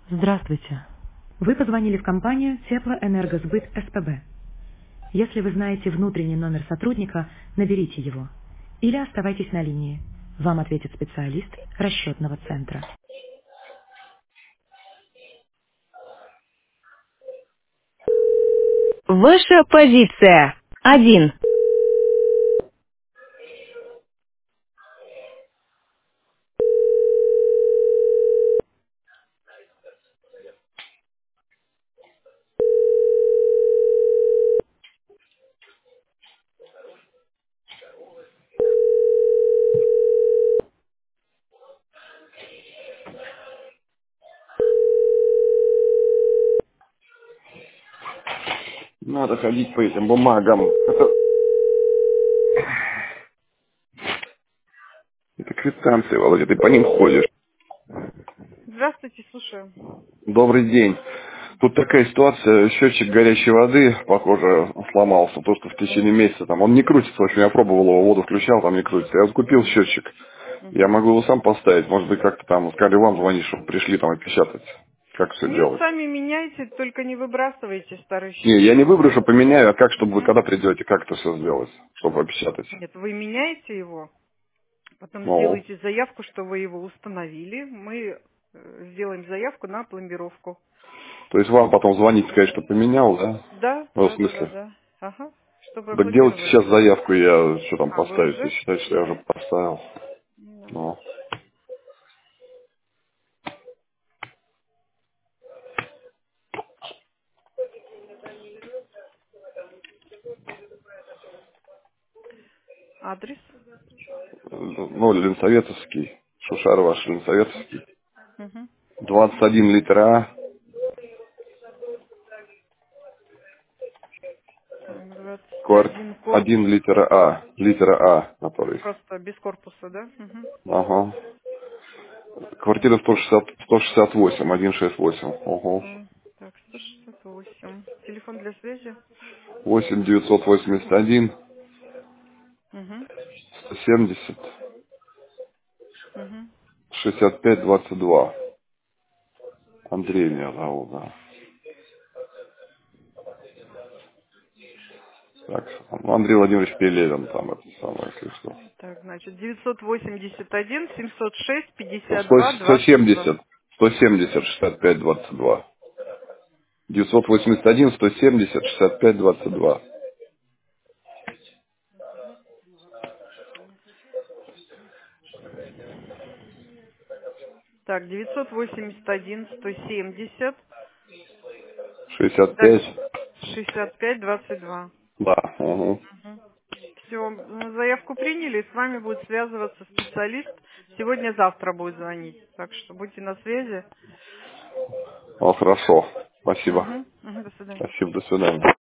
Здравствуйте. Вы позвонили в компанию Теплоэнергосбыт СПБ. Если вы знаете внутренний номер сотрудника, наберите его. Или оставайтесь на линии. Вам ответит специалист расчетного центра. Ваша позиция. 1. Надо ходить по этим бумагам. Это квитанции, Володя, ты по ним ходишь. Здравствуйте, слушаю. Добрый день. Тут такая ситуация, счетчик горячей воды, похоже, сломался, то, что в течение месяца там, он не крутится, в общем, я пробовал его, воду включал, там не крутится. Я вот купил счетчик, я Мгм. могу его сам поставить, может быть, как-то там, сказали вам звонить, чтобы пришли там опечатать. Как все Нет, делать? сами меняйте, только не выбрасывайте старый Не, я счетчик. не выброшу, поменяю, а как, чтобы вы Мгм. когда придете, как это все сделать, чтобы опечатать? Нет, вы меняете его, потом Ну, сделайте заявку, что вы его установили. Мы сделаем заявку на пломбировку. то есть вам потом звонить, сказать, что поменял, да? Да, Ну, в да, да, да, смысле? да. Ага, чтобы Так делайте сейчас опломбировали. заявку, я что там А, вы поставить, вы уже? считаете, что я уже поставил. Да. Ну. Адрес? Ну, Ленсоветовский, Шушар ваш Ленсоветовский. Угу. 21 литра А, Так, кварт, 21 корпус. 1 литра А, который. Просто без корпуса, да? Угу. Ага. Квартира 168, 168. Ого. Так, 168. Телефон для связи? 8 981 Угу. 170 Угу. 65 22. Андрей меня зовут, да. Так, ну, Андрей Владимирович Пелевин там, это самое, если что. Так, значит, 981 706 100, 52 22. 170, 170, 65, 22. 981, 170, 65, 22. Так, 981 170, дальше 65, 65 22. да. Угу. Все, заявку приняли, с вами будет связываться специалист. Сегодня-завтра будет звонить. Так что будьте на связи. О, хорошо. Спасибо. Угу. Угу, до свидания. Спасибо, до свидания.